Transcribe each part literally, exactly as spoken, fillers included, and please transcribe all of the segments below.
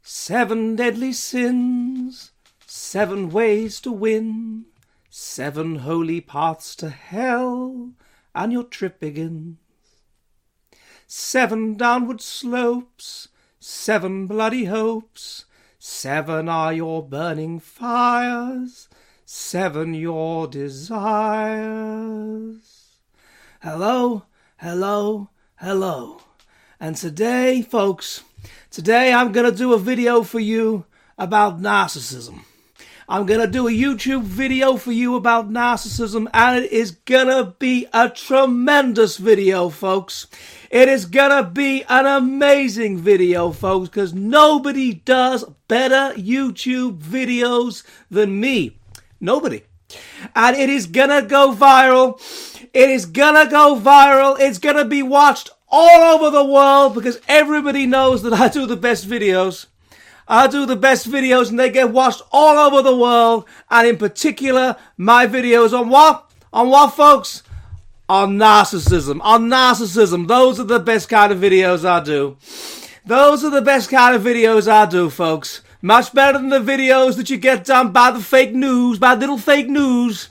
Seven deadly sins, seven ways to win, seven holy paths to hell, and your trip begins. Seven downward slopes, seven bloody hopes, seven are your burning fires, seven your desires. Hello, hello, hello. And today, folks, today I'm going to do a video for you about narcissism. I'm going to do a YouTube video for you about narcissism, and it is going to be a tremendous video, folks. It is going to be an amazing video, folks, because nobody does better YouTube videos than me. Nobody. And it is going to go viral. It is going to go viral. It's going to be watched all over the world because everybody knows that I do the best videos. I do the best videos and they get watched all over the world. And in particular, my videos on what? On what, folks? On narcissism. On narcissism. Those are the best kind of videos I do. Those are the best kind of videos I do, folks. Much better than the videos that you get done by the fake news, by little fake news.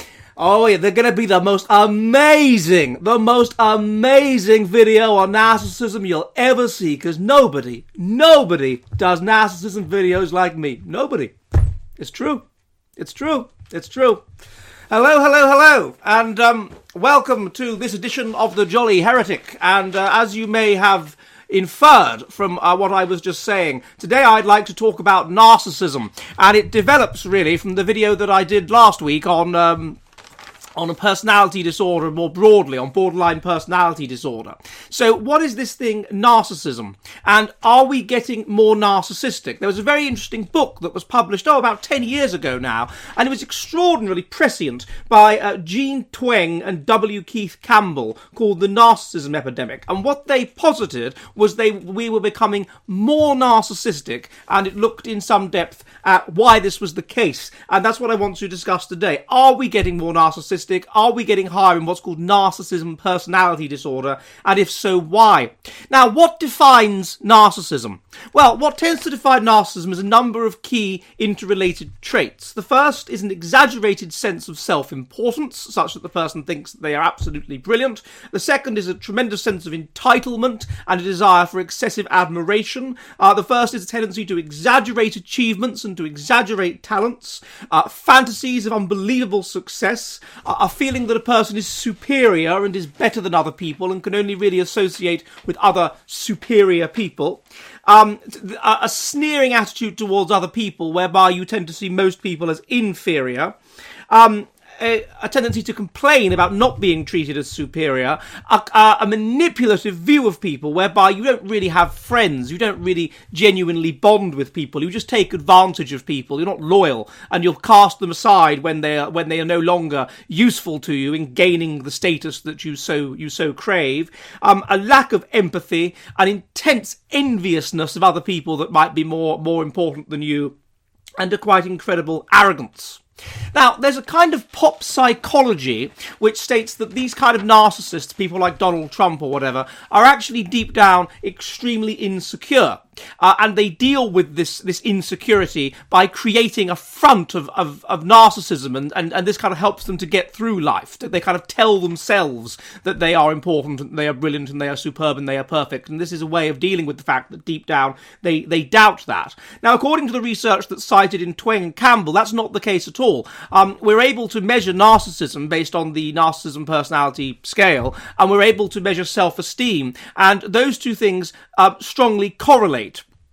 Oh yeah, they're going to be the most amazing, the most amazing video on narcissism you'll ever see. Because nobody, nobody does narcissism videos like me. Nobody. It's true. It's true. It's true. Hello, hello, hello. And um, welcome to this edition of The Jolly Heretic. And uh, as you may have inferred from uh, what I was just saying, today I'd like to talk about narcissism. And it develops really from the video that I did last week on Um, on a personality disorder, more broadly, on borderline personality disorder. So what is this thing, narcissism? And are we getting more narcissistic? There was a very interesting book that was published, oh, about ten years ago now, and it was extraordinarily prescient by uh, Jean Twenge and W. Keith Campbell, called The Narcissism Epidemic. And what they posited was they we were becoming more narcissistic, and it looked in some depth at why this was the case. And that's what I want to discuss today. Are we getting more narcissistic? Are we getting higher in what's called narcissism personality disorder? And if so, why? Now, what defines narcissism? Well, what tends to define narcissism is a number of key interrelated traits. The first is an exaggerated sense of self-importance, such that the person thinks that they are absolutely brilliant. The second is a tremendous sense of entitlement and a desire for excessive admiration. Uh, the first is a tendency to exaggerate achievements and to exaggerate talents. Uh, fantasies of unbelievable success. Uh, a feeling that a person is superior and is better than other people and can only really associate with other superior people. Um, a, a sneering attitude towards other people, whereby you tend to see most people as inferior. Um, A, a tendency to complain about not being treated as superior, a, a, a manipulative view of people whereby you don't really have friends, you don't really genuinely bond with people, you just take advantage of people, you're not loyal, and you'll cast them aside when they are, when they are no longer useful to you in gaining the status that you so you so crave. Um, a lack of empathy, an intense enviousness of other people that might be more, more important than you, and a quite incredible arrogance. Now, there's a kind of pop psychology which states that these kind of narcissists, people like Donald Trump or whatever, are actually deep down extremely insecure. Uh, and they deal with this this insecurity by creating a front of, of, of narcissism, and, and, and this kind of helps them to get through life. They kind of tell themselves that they are important, and they are brilliant, and they are superb, and they are perfect. And this is a way of dealing with the fact that deep down they, they doubt that. Now, according to the research that's cited in Twenge and Campbell, that's not the case at all. Um, we're able to measure narcissism based on the narcissism personality scale, and we're able to measure self-esteem, and those two things uh, strongly correlate.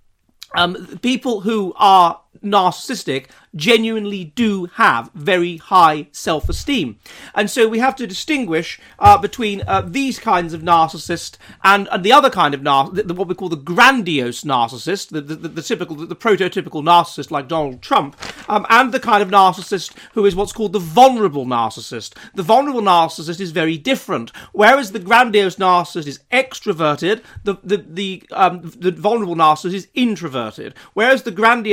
Um, people who are narcissistic genuinely do have very high self-esteem. And so we have to distinguish uh, between uh, these kinds of narcissist and, and the other kind of narcissist, what we call the grandiose narcissist, the, the, the typical, the, the prototypical narcissist like Donald Trump, um, and the kind of narcissist who is what's called the vulnerable narcissist. The vulnerable narcissist is very different. Whereas the grandiose narcissist is extroverted, the, the, the, um, the vulnerable narcissist is introverted. Whereas the grandiose narcissist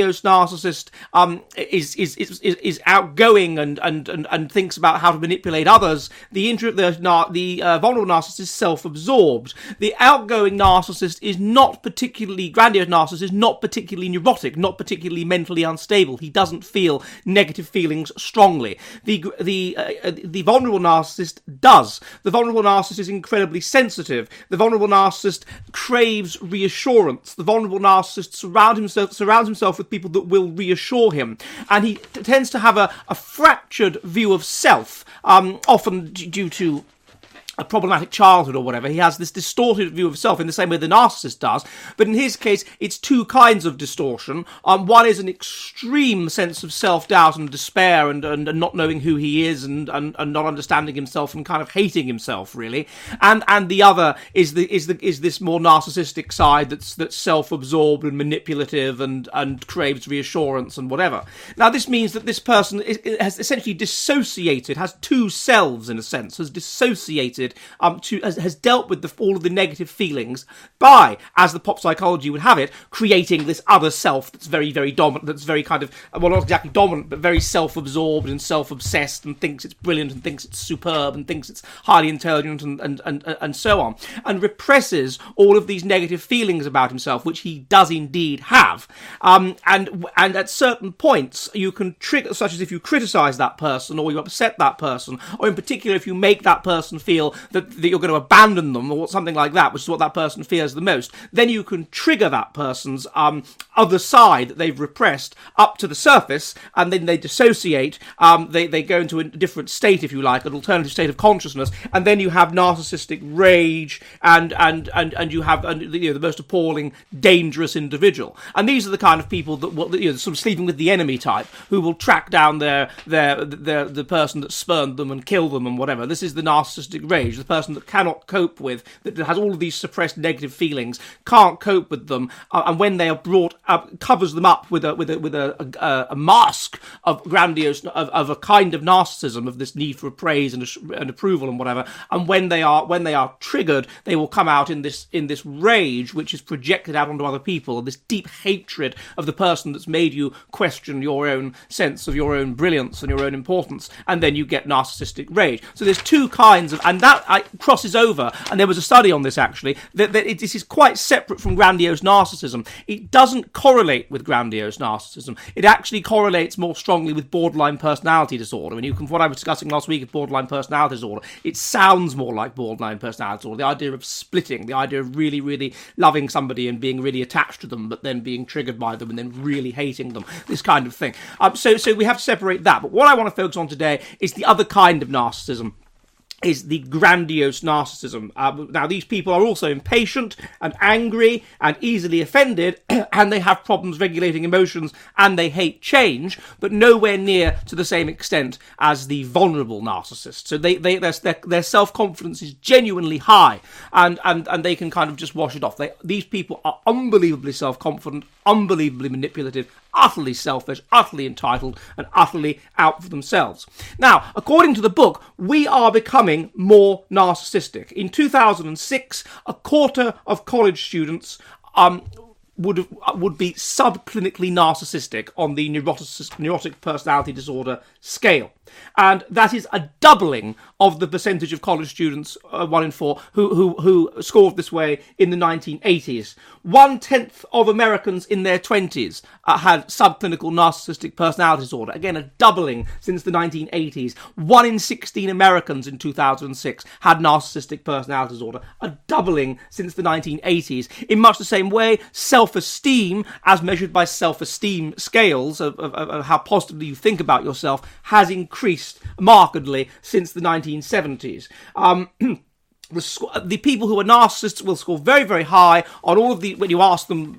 narcissist um, is, is is is outgoing and and, and and thinks about how to manipulate others, the intro, the the uh, vulnerable narcissist is self-absorbed. The outgoing narcissist is not particularly grandiose. Narcissist is not particularly neurotic, not particularly mentally unstable. He doesn't feel negative feelings strongly. The the uh, the vulnerable narcissist does. The vulnerable narcissist is incredibly sensitive. The vulnerable narcissist craves reassurance. The vulnerable narcissist surround himself, surrounds himself with people that will reassure him. And he t- tends to have a, a fractured view of self, um, often d- due to a problematic childhood or whatever. He has this distorted view of self in the same way the narcissist does, but in his case it's two kinds of distortion. Um, one is an extreme sense of self-doubt and despair and, and, and not knowing who he is and, and, and not understanding himself and kind of hating himself, really. And and the other is the is the is this more narcissistic side that's that's self-absorbed and manipulative and, and craves reassurance and whatever. Now this means that this person is, has essentially dissociated, has two selves in a sense, has dissociated Um, to has, has dealt with the, all of the negative feelings by, as the pop psychology would have it, creating this other self that's very, very dominant, that's very kind of, well, not exactly dominant, but very self-absorbed and self-obsessed and thinks it's brilliant and thinks it's superb and thinks it's highly intelligent and, and, and, and so on, and represses all of these negative feelings about himself, which he does indeed have. Um, and, and at certain points, you can trigger, such as if you criticize that person or you upset that person, or in particular if you make that person feel That, that you're going to abandon them or something like that, which is what that person fears the most, then you can trigger that person's um, other side that they've repressed up to the surface, and then they dissociate, um, they, they go into a different state, if you like, an alternative state of consciousness, and then you have narcissistic rage, and and, and, and you have and, you know, the most appalling, dangerous individual. And these are the kind of people that will, you know, sort of sleeping with the enemy type, who will track down their, their, their the person that spurned them and kill them and whatever. This is the narcissistic rage. The person that cannot cope with, that has all of these suppressed negative feelings, can't cope with them, uh, and when they are brought up, covers them up with a with a with a, a, a mask of grandiose of, of a kind of narcissism, of this need for praise and, and approval and whatever. And when they are when they are triggered, they will come out in this in this rage, which is projected out onto other people, this deep hatred of the person that's made you question your own sense of your own brilliance and your own importance, and then you get narcissistic rage. So there's two kinds of, and that I, crosses over, and there was a study on this actually, that, that it, this is quite separate from grandiose narcissism. It doesn't correlate with grandiose narcissism. It actually correlates more strongly with borderline personality disorder. And you can, what I was discussing last week of borderline personality disorder, it sounds more like borderline personality disorder. The idea of splitting, the idea of really, really loving somebody and being really attached to them, but then being triggered by them and then really hating them, this kind of thing. Um, so, so we have to separate that. But what I want to focus on today is the other kind of narcissism, is the grandiose narcissism. Uh, now, these people are also impatient and angry and easily offended, and they have problems regulating emotions, and they hate change, but nowhere near to the same extent as the vulnerable narcissist. So they, they their, their, their self-confidence is genuinely high, and, and, and they can kind of just wash it off. They, these people are unbelievably self-confident, unbelievably manipulative, utterly selfish, utterly entitled, and utterly out for themselves. Now, according to the book, we are becoming more narcissistic. In two thousand six, a quarter of college students um, would would be subclinically narcissistic on the neurotic, neurotic personality disorder scale. And that is a doubling of the percentage of college students, uh, one in four, who, who, who scored this way in the nineteen eighties. One-tenth of Americans in their twenties uh, had subclinical narcissistic personality disorder. Again, a doubling since the nineteen eighties. One in sixteen Americans in two thousand six had narcissistic personality disorder. A doubling since the nineteen eighties. In much the same way, self-esteem, as measured by self-esteem scales of, of, of how positively you think about yourself, has increased increased markedly since the nineteen seventies. Um, The, sc- the people who are narcissists will score very, very high on all of the, when you ask them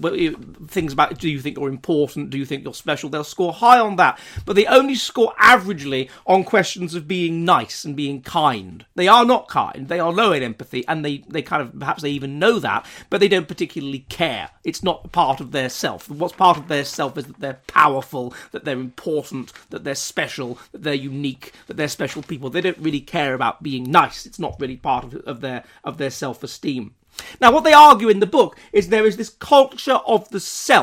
things about, do you think you're important, do you think you're special, they'll score high on that, but they only score averagely on questions of being nice and being kind. They are not kind, they are low in empathy, and they, they kind of, perhaps they even know that, but they don't particularly care. It's not part of their self. What's part of their self is that they're powerful, that they're important, that they're special, that they're unique, that they're special people. They don't really care about being nice. It's not really part Of, of their of their self-esteem. Now, what they argue in the book is there is this culture of the self,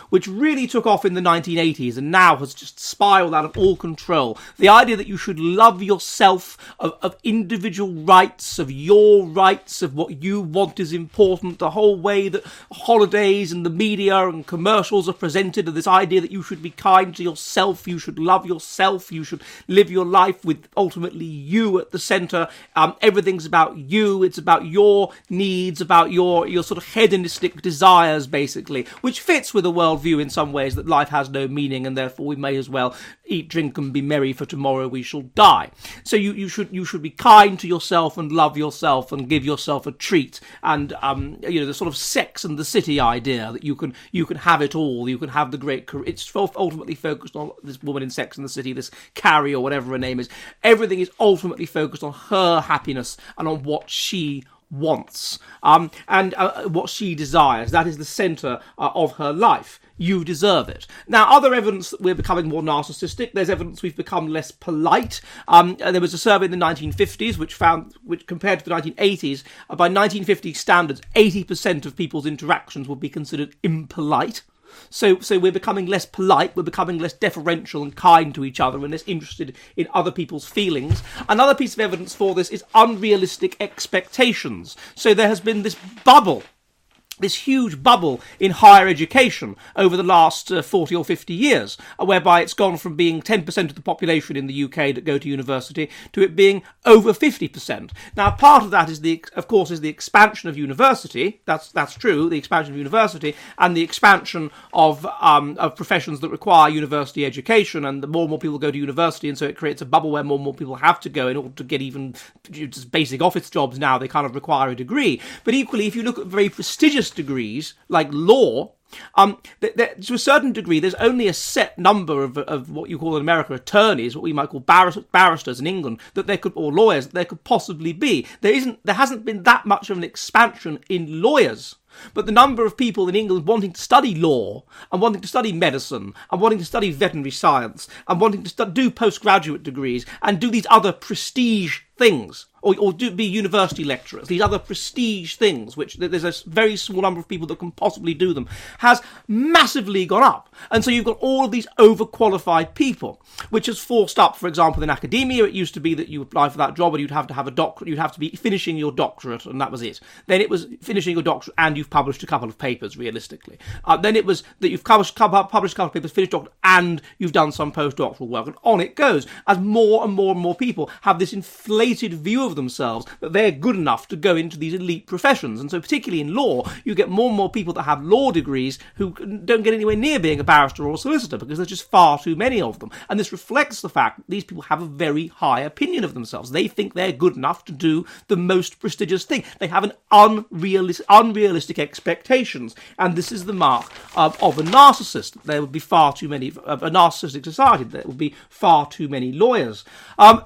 which really took off in the nineteen eighties and now has just spiraled out of all control. The idea that you should love yourself, of, of individual rights, of your rights, of what you want is important, the whole way that holidays and the media and commercials are presented, and this idea that you should be kind to yourself, you should love yourself, you should live your life with ultimately you at the centre. Um, everything's about you, it's about your needs, about your, your sort of hedonistic desires, basically, which fits with a worldview in some ways that life has no meaning and therefore we may as well eat, drink and be merry, for tomorrow we shall die. So you, you should you should be kind to yourself and love yourself and give yourself a treat, and um, you know, the sort of Sex and the City idea that you can you can have it all, you can have the great career. It's ultimately focused on this woman in Sex and the City, this Carrie or whatever her name is. Everything is ultimately focused on her happiness and on what she wants, um, and uh, what she desires. That is the centre uh, of her life. You deserve it. Now, other evidence that we're becoming more narcissistic, there's evidence we've become less polite. Um, there was a survey in the nineteen fifties which found, which compared to the nineteen eighties, uh, by nineteen fifty standards, eighty percent of people's interactions would be considered impolite. So, so we're becoming less polite, we're becoming less deferential and kind to each other and less interested in other people's feelings. Another piece of evidence for this is unrealistic expectations. So there has been this bubble, this huge bubble in higher education over the last uh, forty or fifty years, uh, whereby it's gone from being ten percent of the population in the U K that go to university to it being over fifty percent. Now, part of that is the, of course, is the expansion of university. That's that's true, the expansion of university and the expansion of um, of professions that require university education, and the more and more people go to university, and so it creates a bubble where more and more people have to go in order to get even just basic office jobs. Now they kind of require a degree. But equally, if you look at very prestigious degrees like law, um, th- th- to a certain degree, there's only a set number of, of what you call in America attorneys, what we might call barris- barristers in England, that there could, or lawyers, that there could possibly be. There isn't, there hasn't been that much of an expansion in lawyers. But the number of people in England wanting to study law and wanting to study medicine and wanting to study veterinary science and wanting to stu- do postgraduate degrees and do these other prestige things, or, or do, be university lecturers, these other prestige things, which there's a very small number of people that can possibly do them, has massively gone up. And so you've got all of these overqualified people, which has forced up, for example, in academia, it used to be that you apply for that job and you'd have to have a doctorate, you'd have to be finishing your doctorate, and that was it. Then it was finishing your doctorate and you've published a couple of papers, realistically. Uh, then it was that you've published, published a couple of papers, finished doctorate, and you've done some postdoctoral work, and on it goes, as more and more and more people have this inflated view of themselves that they're good enough to go into these elite professions. And so particularly in law, you get more and more people that have law degrees who don't get anywhere near being a barrister or a solicitor because there's just far too many of them. And this reflects the fact that these people have a very high opinion of themselves. They think they're good enough to do the most prestigious thing. They have an unrealistic, unrealistic expectations. And this is the mark of, of a narcissist. There would be far too many, of a narcissistic society, there would be far too many lawyers. Um,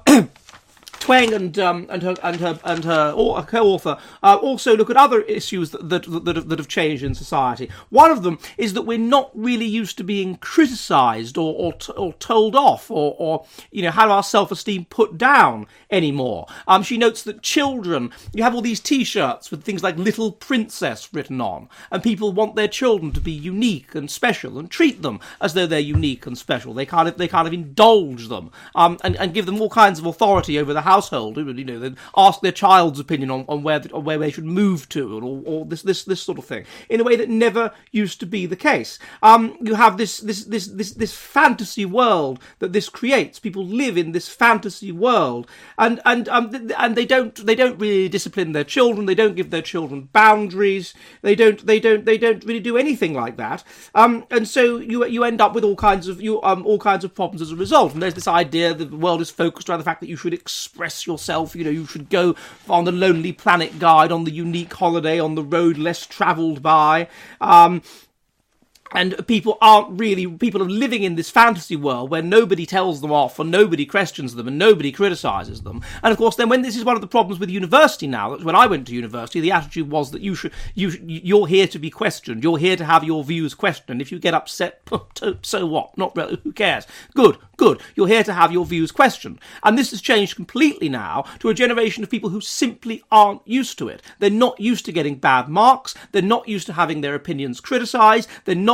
Tweng and um, and her and her and her co-author uh, also look at other issues that that that have, that have changed in society. One of them is that we're not really used to being criticised or or, t- or told off or or you know have our self-esteem put down anymore. Um, she notes that children, you have all these T-shirts with things like "Little Princess" written on, and people want their children to be unique and special and treat them as though they're unique and special. They kind of they kind of indulge them um, and and give them all kinds of authority over the house. household, you know, then ask their child's opinion on, on where the, on where they should move to, or, or this this this sort of thing, in a way that never used to be the case. Um, you have this this this this this fantasy world that this creates. People live in this fantasy world, and and um and they don't they don't really discipline their children. They don't give their children boundaries. They don't they don't they don't really do anything like that. Um, and so you you end up with all kinds of you um all kinds of problems as a result. And there's this idea that the world is focused around the fact that you should express yourself, you know, you should go on the Lonely Planet Guide, on the unique holiday, on the road less travelled by. Um, And people aren't really, people are living in this fantasy world where nobody tells them off and nobody questions them and nobody criticises them. And of course, then when this is one of the problems with university now, that when I went to university, the attitude was that you should, you, you're here to be questioned. You're here to have your views questioned. If you get upset, so what? Not really, who cares? Good, good. You're here to have your views questioned. And this has changed completely now to a generation of people who simply aren't used to it. They're not used to getting bad marks. They're not used to having their opinions criticised. They're not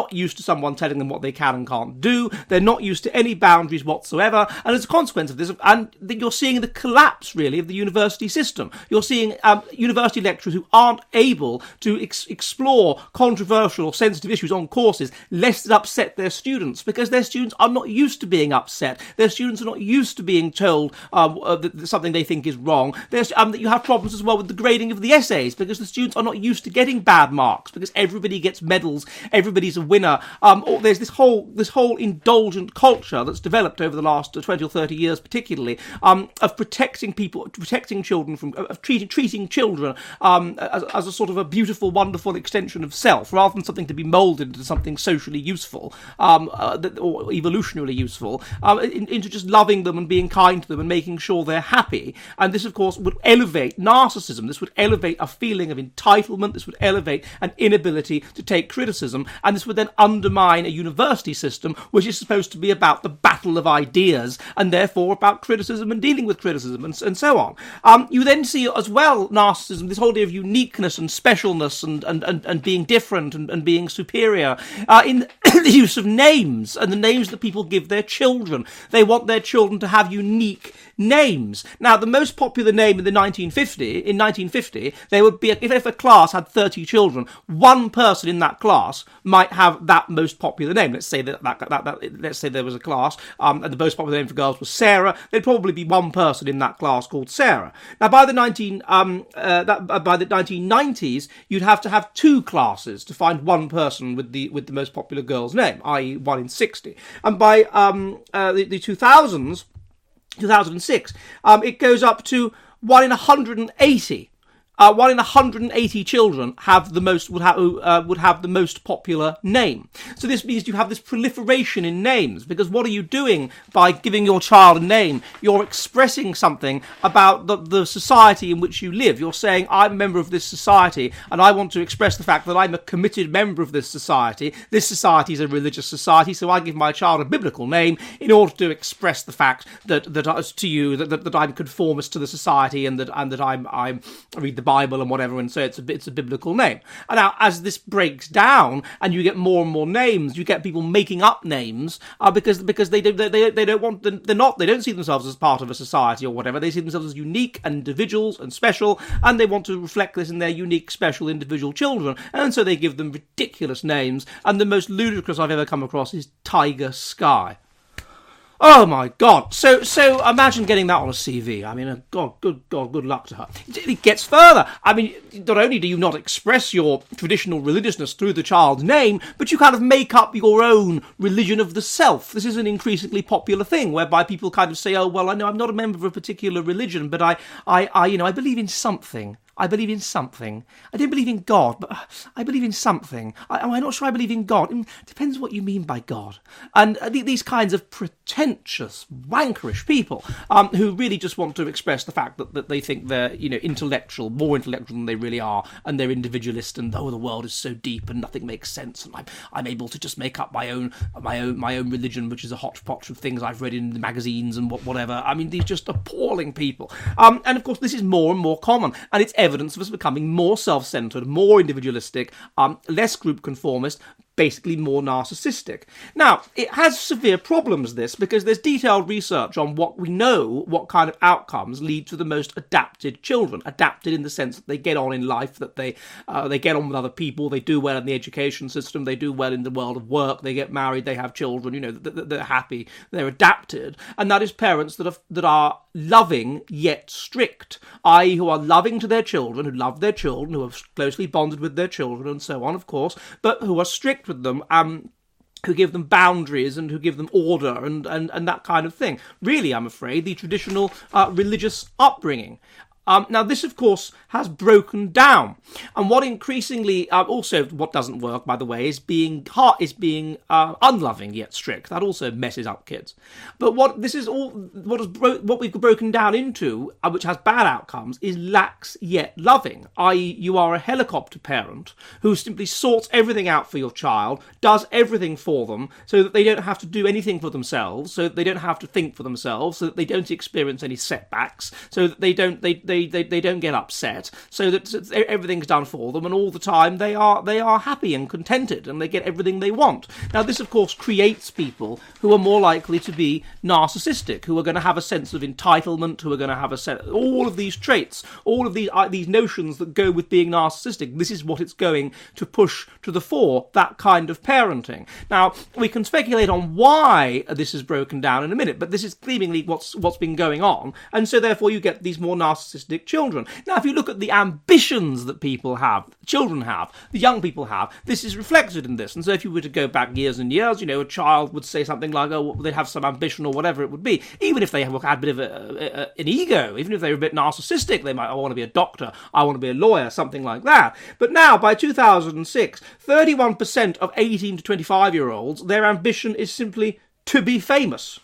not used to someone telling them what they can and can't do. They're not used to any boundaries whatsoever. And as a consequence of this, and you're seeing the collapse, really, of the university system. You're seeing um, university lecturers who aren't able to ex- explore controversial or sensitive issues on courses, lest it upset their students, because their students are not used to being upset. Their students are not used to being told um, uh, that something they think is wrong. There's, um, you have problems as well with the grading of the essays, because the students are not used to getting bad marks, because everybody gets medals, everybody's a winner. Um, or there's this whole this whole indulgent culture that's developed over the last twenty or thirty years, particularly, um, of protecting people, protecting children from, of treating treating children um, as, as a sort of a beautiful, wonderful extension of self, rather than something to be moulded into something socially useful, um, uh, or evolutionarily useful, um, into just loving them and being kind to them and making sure they're happy. And this, of course, would elevate narcissism. This would elevate a feeling of entitlement. This would elevate an inability to take criticism. And this would then undermine a university system which is supposed to be about the battle of ideas and therefore about criticism and dealing with criticism and, and so on. Um, you then see as well narcissism, this whole idea of uniqueness and specialness and, and, and, and being different and, and being superior uh, in the use of names and the names that people give their children. They want their children to have unique names. Now, the most popular name in the nineteen fifty, in nineteen fifty, there would be, a, if, if a class had thirty children, one person in that class might have that most popular name. Let's say that, that, that, that let's say there was a class, um, and the most popular name for girls was Sarah. There'd probably be one person in that class called Sarah. Now, by the nineteen, um, uh, that, uh, by the nineteen nineties, you'd have to have two classes to find one person with the with the most popular girl's name, that is, one in sixty. And by um, uh, the, the two thousands. two thousand six, um, it goes up to one in one hundred eighty. Uh, one in one hundred eighty children have the most would have uh, would have the most popular name. So this means you have this proliferation in names, because what are you doing by giving your child a name? You're expressing something about the, the society in which you live. You're saying, I'm a member of this society, and I want to express the fact that I'm a committed member of this society. This society is a religious society, so I give my child a biblical name in order to express the fact that that uh, to you that, that, that I'm conformist to the society, and that and that I'm I'm I read the Bible and whatever, and so it's a it's a biblical name. And now, as this breaks down, and you get more and more names, you get people making up names uh, because because they don't they they don't want they're not they don't see themselves as part of a society or whatever. They see themselves as unique and individuals and special, and they want to reflect this in their unique, special, individual children. And so they give them ridiculous names. And the most ludicrous I've ever come across is Tiger Sky. Oh my God! So, so imagine getting that on a C V. I mean, uh, God, good God, good luck to her. It, it gets further. I mean, not only do you not express your traditional religiousness through the child's name, but you kind of make up your own religion of the self. This is an increasingly popular thing, whereby people kind of say, "Oh, well, I know I'm not a member of a particular religion, but I, I, I you know, I believe in something." I believe in something. I don't believe in God, but I believe in something. I, I'm not sure I believe in God. It depends what you mean by God. And these kinds of pretentious, wankerish people um, who really just want to express the fact that, that they think they're, you know, intellectual, more intellectual than they really are, and they're individualist, and oh, the world is so deep and nothing makes sense, and I'm I'm able to just make up my own my own my own religion, which is a hodgepodge of things I've read in the magazines and what whatever. I mean, these just appalling people. Um, and of course, this is more and more common, and it's evidence of us becoming more self-centered, more individualistic, um, less group conformist, basically more narcissistic. Now, it has severe problems, this, because there's detailed research on what we know, what kind of outcomes lead to the most adapted children. Adapted in the sense that they get on in life, that they uh, they get on with other people, they do well in the education system, they do well in the world of work, they get married, they have children, you know, they're happy, they're adapted. And that is parents that are, that are loving yet strict, that is who are loving to their children, who love their children, who are closely bonded with their children and so on, of course, but who are strict with them, um, who give them boundaries and who give them order and, and, and that kind of thing. Really, I'm afraid, the traditional uh, religious upbringing. Um, now, this, of course, has broken down. And what increasingly, uh, also, what doesn't work, by the way, is being heart is being uh, unloving yet strict. That also messes up kids. But what this is all, what, is bro- what we've broken down into, uh, which has bad outcomes, is lax yet loving. that is, you are a helicopter parent who simply sorts everything out for your child, does everything for them, so that they don't have to do anything for themselves, so that they don't have to think for themselves, so that they don't experience any setbacks, so that they don't, they, they they, they, they don't get upset, so that everything's done for them, and all the time they are they are happy and contented, and they get everything they want. Now, this, of course, creates people who are more likely to be narcissistic, who are going to have a sense of entitlement, who are going to have a sense, all of these traits, all of these uh, these notions that go with being narcissistic. This is what it's going to push to the fore, that kind of parenting. Now, we can speculate on why this is broken down in a minute, but this is seemingly what's what's been going on, and so therefore you get these more narcissistic children. Now, if you look at the ambitions that people have, children have, the young people have, this is reflected in this. And so if you were to go back years and years, you know, a child would say something like, oh, well, they'd have some ambition or whatever it would be, even if they have had a bit of a, a, a, an ego, even if they were a bit narcissistic, they might, I want to be a doctor, I want to be a lawyer, something like that. But now, by two thousand six, thirty-one percent of eighteen to twenty-five year olds, their ambition is simply to be famous.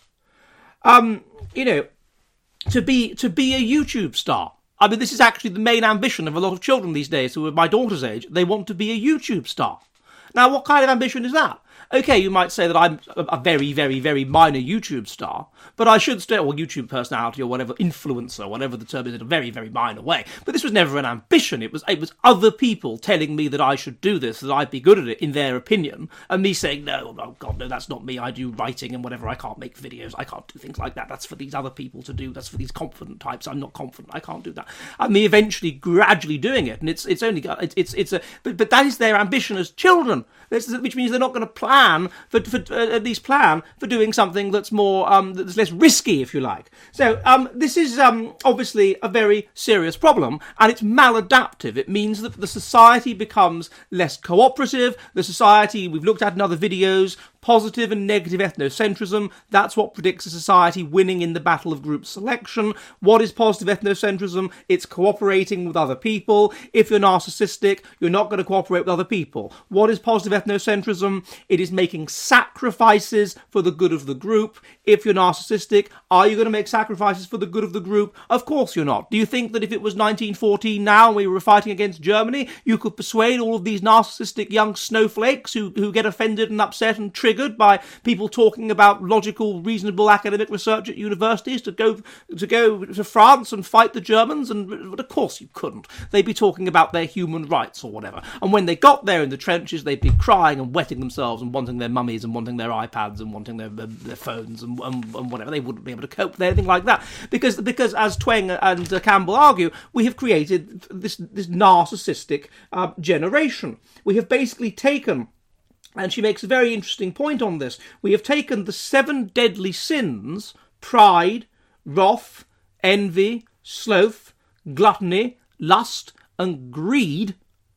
Um, you know, to be to be a YouTube star. I mean, this is actually the main ambition of a lot of children these days who are my daughter's age. They want to be a YouTube star. Now, what kind of ambition is that? Okay, you might say that I'm a very, very, very minor YouTube star, but I should stay, or YouTube personality, or whatever, influencer, whatever the term is, in a very, very minor way. But this was never an ambition. It was it was other people telling me that I should do this, that I'd be good at it, in their opinion, and me saying, no, oh God, no, that's not me. I do writing and whatever. I can't make videos. I can't do things like that. That's for these other people to do. That's for these confident types. I'm not confident. I can't do that. And me eventually, gradually doing it, and it's it's only it's it's, it's a but but that is their ambition as children. This is, which means they're not going to plan for, for uh, at least plan for doing something that's more um, that's less risky, if you like. So um, this is um, obviously a very serious problem, and it's maladaptive. It means that the society becomes less cooperative. The society we've looked at in other videos. Positive and negative ethnocentrism, that's what predicts a society winning in the battle of group selection. What is positive ethnocentrism? It's cooperating with other people. If you're narcissistic, you're not going to cooperate with other people. What is positive ethnocentrism? It is making sacrifices for the good of the group. If you're narcissistic, are you going to make sacrifices for the good of the group? Of course you're not. Do you think that if it was nineteen fourteen now and we were fighting against Germany, you could persuade all of these narcissistic young snowflakes who, who get offended and upset and triggered by people talking about logical, reasonable academic research at universities to go to go to France and fight the Germans? And but of course you couldn't. They'd be talking about their human rights or whatever. And when they got there in the trenches, they'd be crying and wetting themselves and wanting their mummies and wanting their iPads and wanting their their phones and, and, and whatever. They wouldn't be able to cope with anything like that because because as Tweng and uh, Campbell argue, we have created this this narcissistic uh, generation. We have basically taken. And she makes a very interesting point on this. We have taken the seven deadly sins, pride, wrath, envy, sloth, gluttony, lust, and greed,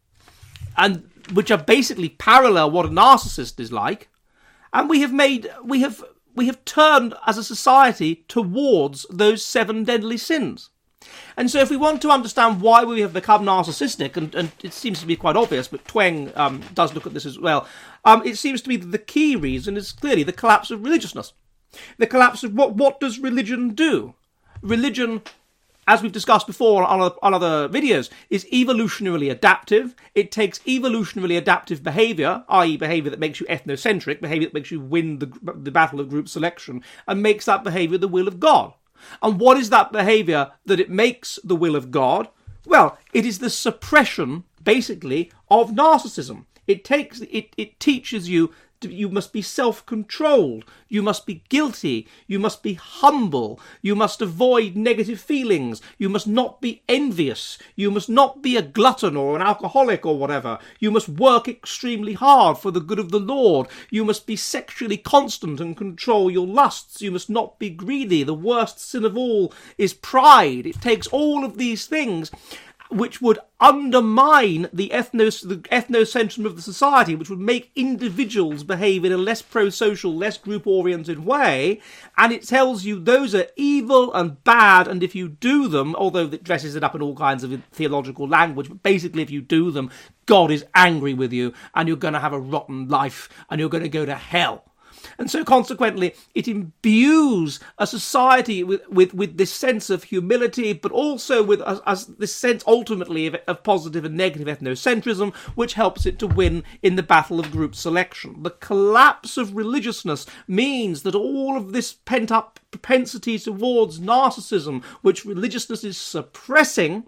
and which are basically parallel what a narcissist is like, and we have made, we have, we have turned as a society towards those seven deadly sins. And so if we want to understand why we have become narcissistic, and, and it seems to be quite obvious, but Tweng um, does look at this as well, um, it seems to me that the key reason is clearly the collapse of religiousness. The collapse of what, what does religion do? Religion, as we've discussed before on other, on other videos, is evolutionarily adaptive. It takes evolutionarily adaptive behaviour, that is behaviour that makes you ethnocentric, behaviour that makes you win the, the battle of group selection, and makes that behaviour the will of God. And what is that behaviour that it makes the will of God? Well, it is the suppression, basically, of narcissism. It takes, it, it teaches you to, you must be self-controlled, you must be guilty, you must be humble, you must avoid negative feelings, you must not be envious, you must not be a glutton or an alcoholic or whatever, you must work extremely hard for the good of the Lord, you must be sexually constant and control your lusts, you must not be greedy, the worst sin of all is pride. It takes all of these things which would undermine the, ethnos, the ethnocentrism of the society, which would make individuals behave in a less pro-social, less group-oriented way, and it tells you those are evil and bad, and if you do them, although it dresses it up in all kinds of theological language, but basically if you do them, God is angry with you, and you're going to have a rotten life, and you're going to go to hell. And so consequently, it imbues a society with, with, with this sense of humility, but also with as, as this sense ultimately of, of positive and negative ethnocentrism, which helps it to win in the battle of group selection. The collapse of religiousness means that all of this pent-up propensity towards narcissism, which religiousness is suppressing,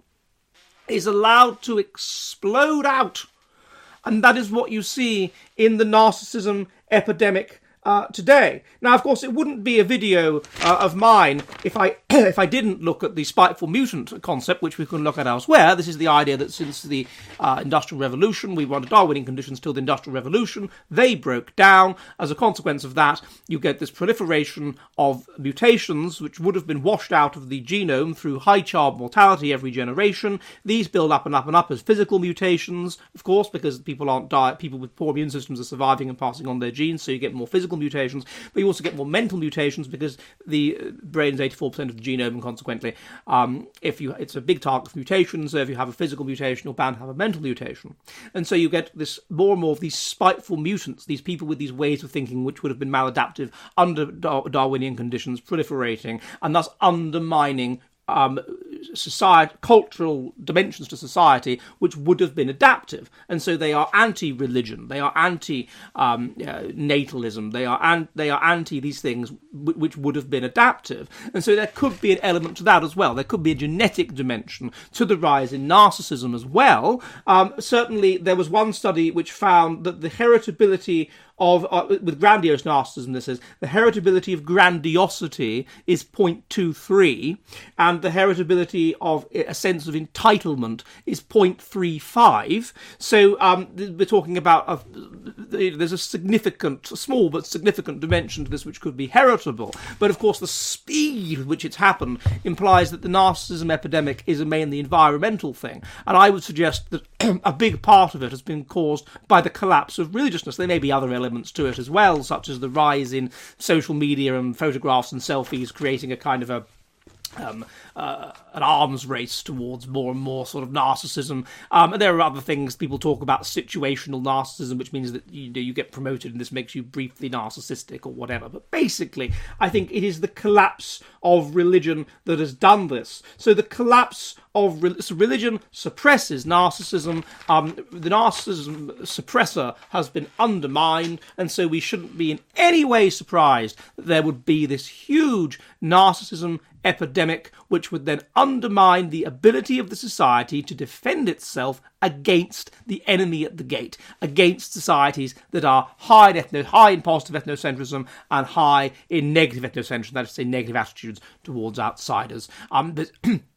is allowed to explode out. And that is what you see in the narcissism epidemic Uh, today. Now, of course, it wouldn't be a video uh, of mine if I if I didn't look at the spiteful mutant concept, which we can look at elsewhere. This is the idea that since the uh, Industrial Revolution, we were under Darwinian conditions till the Industrial Revolution, they broke down. As a consequence of that, you get this proliferation of mutations which would have been washed out of the genome through high child mortality every generation. These build up and up and up as physical mutations, of course, because people aren't die- people with poor immune systems are surviving and passing on their genes, so you get more physical mutations, but you also get more mental mutations because the brain is eighty-four percent of the genome, and consequently, um, if you it's a big target for mutations, so if you have a physical mutation, you're bound to have a mental mutation. And so you get this more and more of these spiteful mutants, these people with these ways of thinking which would have been maladaptive under Dar- Darwinian conditions proliferating, and thus undermining Um, society, cultural dimensions to society, which would have been adaptive. And so they are anti-religion, they are anti-natalism, um, uh, they are an- they are anti these things w- which would have been adaptive. And so there could be an element to that as well. There could be a genetic dimension to the rise in narcissism as well. Um, certainly, there was one study which found that the heritability of, uh, with grandiose narcissism, this is, the heritability of grandiosity is zero point two three, and the heritability of a sense of entitlement is zero point three five. So um, we're talking about, a, there's a significant, small but significant dimension to this which could be heritable. But of course the speed with which it's happened implies that the narcissism epidemic is a mainly environmental thing. And I would suggest that a big part of it has been caused by the collapse of religiousness. There may be other elements to it as well, such as the rise in social media and photographs and selfies, creating a kind of a Um, uh, an arms race towards more and more sort of narcissism. Um, and there are other things. People talk about situational narcissism, which means that you, you get promoted and this makes you briefly narcissistic or whatever. But basically, I think it is the collapse of religion that has done this. So the collapse of re- so religion suppresses narcissism. Um, the narcissism suppressor has been undermined, and so we shouldn't be in any way surprised that there would be this huge narcissism epidemic, which would then undermine the ability of the society to defend itself against the enemy at the gate, against societies that are high in, ethno, high in positive ethnocentrism and high in negative ethnocentrism, that is to say negative attitudes towards outsiders. Um, but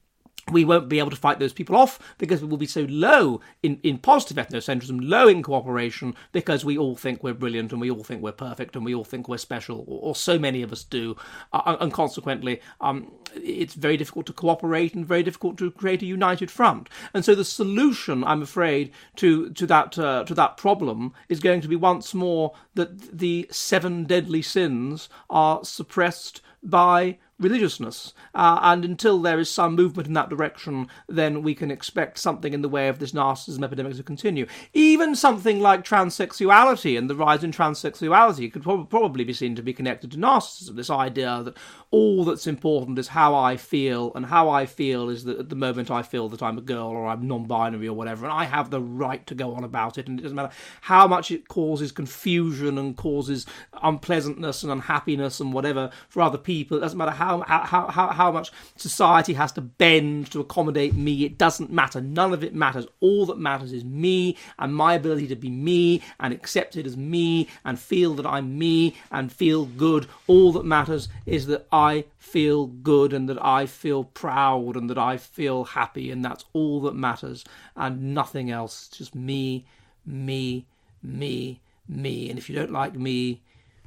we won't be able to fight those people off because we will be so low in, in positive ethnocentrism, low in cooperation, because we all think we're brilliant and we all think we're perfect and we all think we're special, or, or so many of us do. Uh, and consequently, um, it's very difficult to cooperate and very difficult to create a united front. And so the solution, I'm afraid, to to that uh, to that problem is going to be once more that the seven deadly sins are suppressed by religiousness, uh, and until there is some movement in that direction, then we can expect something in the way of this narcissism epidemic to continue. Even something like transsexuality and the rise in transsexuality could prob- probably be seen to be connected to narcissism. This idea that all that's important is how I feel, and how I feel is that at the moment I feel that I'm a girl or I'm non-binary or whatever, and I have the right to go on about it, and it doesn't matter how much it causes confusion and causes unpleasantness and unhappiness and whatever for other people. It doesn't matter how How, how, how, how much society has to bend to accommodate me. It doesn't matter. None of it matters. All that matters is me and my ability to be me and accept it as me and feel that I'm me and feel good. All that matters is that I feel good and that I feel proud and that I feel happy, and that's all that matters and nothing else. It's just me, me, me, me. And if you don't like me,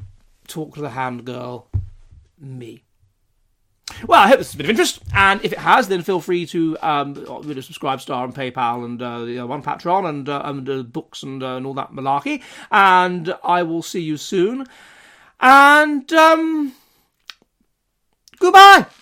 talk to the hand girl, me. Well, I hope this has been of interest, and if it has, then feel free to um, you know, subscribe, star on PayPal and uh, you know, on Patreon and, uh, and uh, books and, uh, and all that malarkey. And I will see you soon. And um, goodbye.